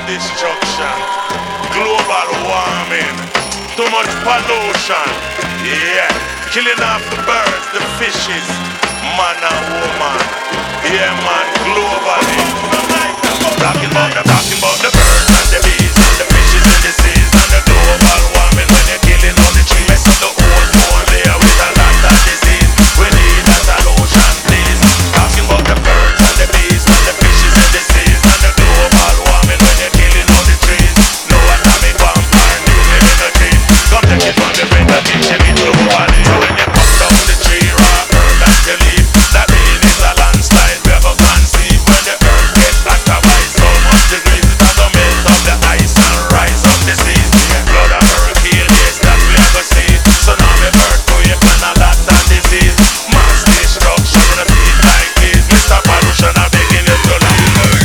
destruction, global warming, too much pollution, yeah, killing off the birds, the fishes, man and woman, yeah man, globally. Talking about the birds and the bees and the fishes in the seas and the global warming when you're killing all the trees. Mess up the ozone layer with a lot of disease. We need a solution, please. Talking about the birds and the bees and the fishes in the seas and the global warming when you're killing all the trees. No atomic vampire, nuclear energy. Come take it from the brain and teach it globally. When you cut down the tree, raw earth and the leaf, that means it's a landslide we ever conceive. When the earth gets hotter by so much degrees, it has to melt up the ice and rise up the seas. Blood and hurricane, yes, that we ever see. Tsunami, earthquake, and a lot of disease. Mass destruction in a feet like this. Mr. Pollution, I'm begging you to leave.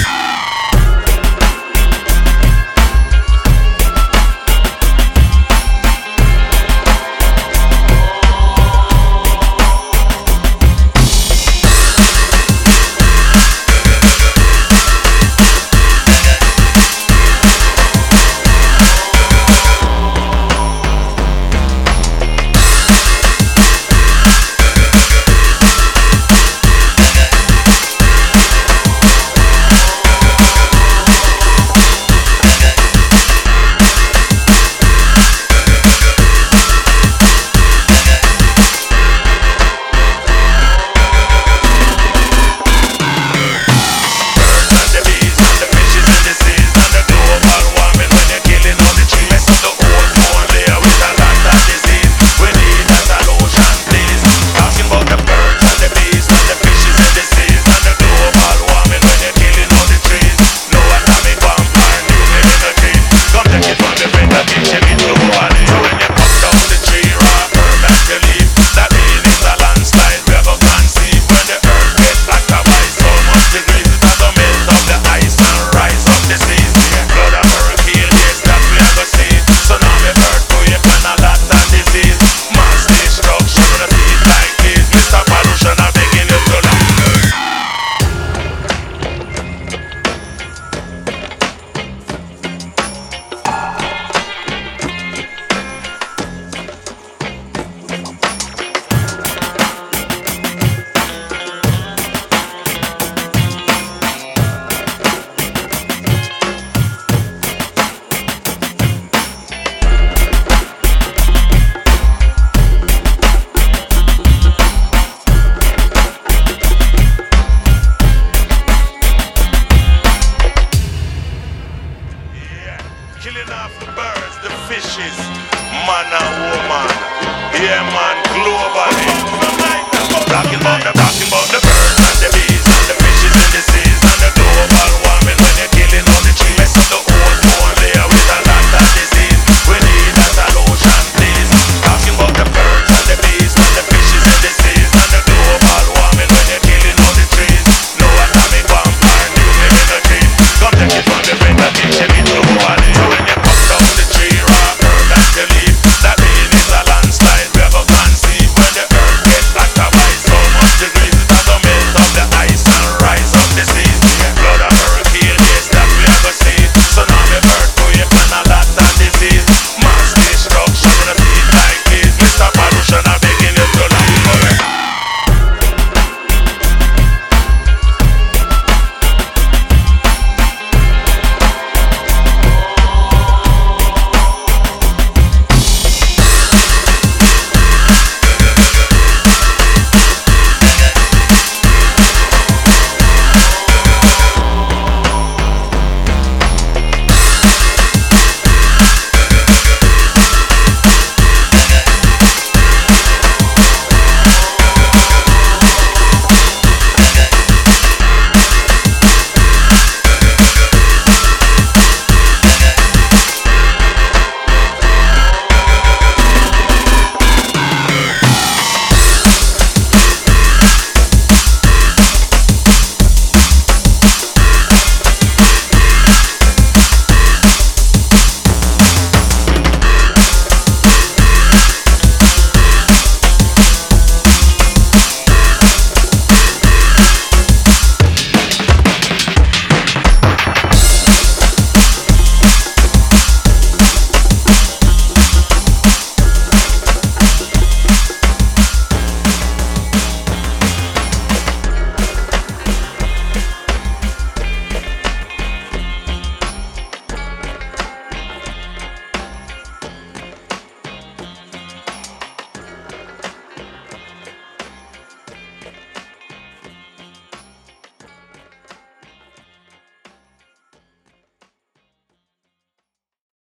Killing off the birds, the fishes, man and woman, yeah man, globally. Talking about the